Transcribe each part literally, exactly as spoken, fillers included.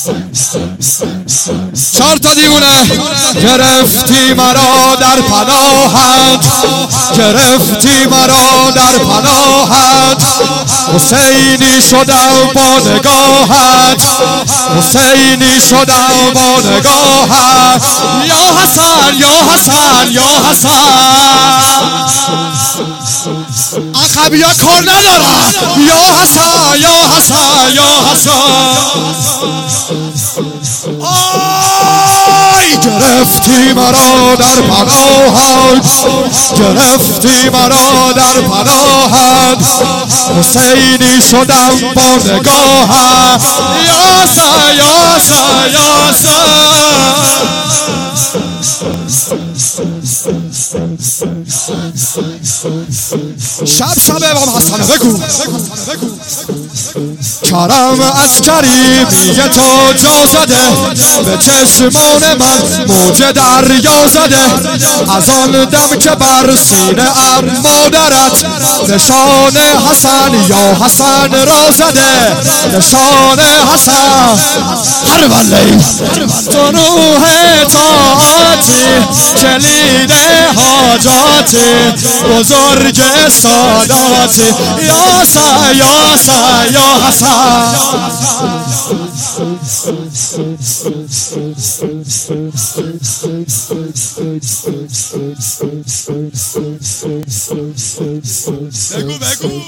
چهار تا دیوونه. گرفتی مرا در پناهت، گرفتی مرا در پناهت، حسینی شدم با نگاهت، حسینی شدم با نگاهت. یا حسن یا حسن یا حسن، عقبی ها کار ندارن. یا حسن یا حسن یا حسن. آی گرفتی مرا در پناهت، گرفتی مرا در پناهت، حسینی شدم با نگاهت. یا حسن یا حسن یا حسن. شب شب امام حسن بگو. کرم از کریمی تو جا زده، به چشمان من موج دریا زده. از آن دم که بر سینه ام مادرت نشان حسن یا حسن را زده، نشان حسن. هر ولی تو روح طاعتی، کلید حاجاتی، بزرگ ساداتی. یا حسن یا حسن یا حسن. بگو بگو.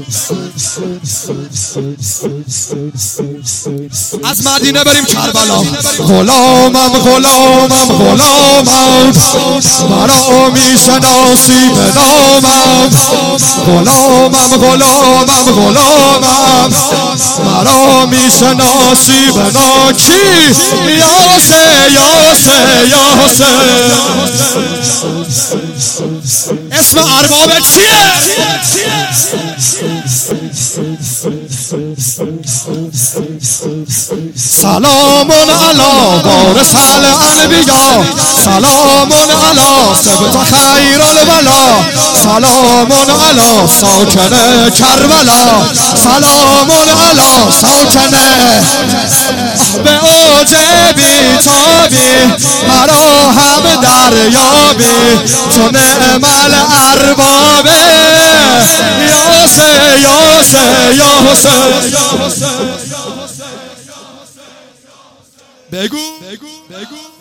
از مدینه بریم کربلا. غلامم غلامم غلامم، مرا میشناسی به نامم. غلامم غلامم غلامم، مرا میشناسی به نام. کی؟ یا حسین یا حسین یا حسین. اسم ارباب چیه؟ سلام علی وارث الانبیا، سلام علی سبط خیر الولا، سلام علی ساکن کربلا، سلام علی ساکن. به اوج بی تابی مرا هم دریابی، تو نعم الاربابه. یا حسین یا حسین یا حسین. بگو بگو بگو.